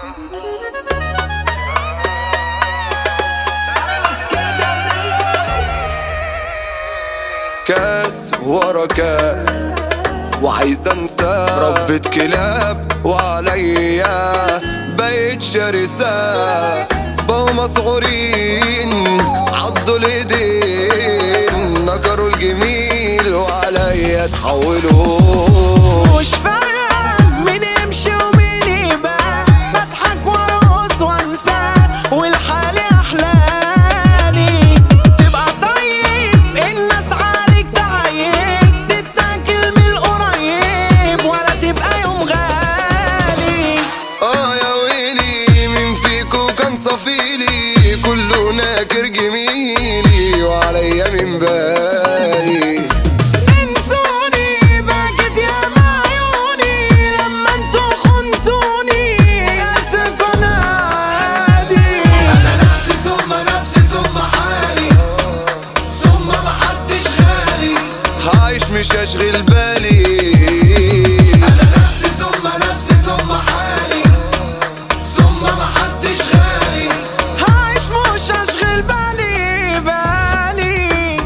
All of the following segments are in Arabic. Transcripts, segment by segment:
كاس ورا كاس وعايز انسى ربة كلاب وعليا بقيت شرسة بقوا مسعورين عضوا الايدين نكروا الجميل وعليا تحولوا. مش فارقة مين يمشي ومين يبقى بضحك وارقص وانسى والحال احلالي تبقى طيب الناس عليك تعيب تتاكل من القريب ولا تبقى يوم غالي. يا ويلي مين فيكو كان صفيلي كله ناكر جميلي وعليا من بالي. انسوني باكت يا معيوني لما انتوا خنتوني اسف انا عادي. انا نفسي ثم نفسي ثم حالي ثم محدش غالي عايش مش هشغل بالي. انا نفسي ثم نفسي ثم حالي ثم محدش غالي عايش مش هشغل بالي بالي.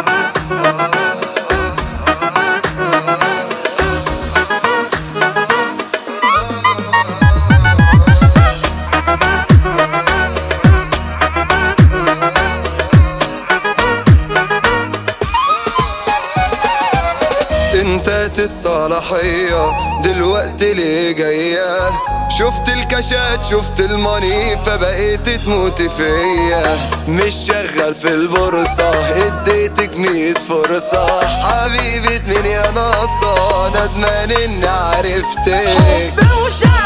انتهت الصلاحية دلوقتي ليه جاية شفت الكاشات شفت الماني فبقيت تموتي فيا مش شغال في البورصة اديتك 100 فرصة حبيبة مين يا ناصة ندمان اني عرفتك. حب وشغف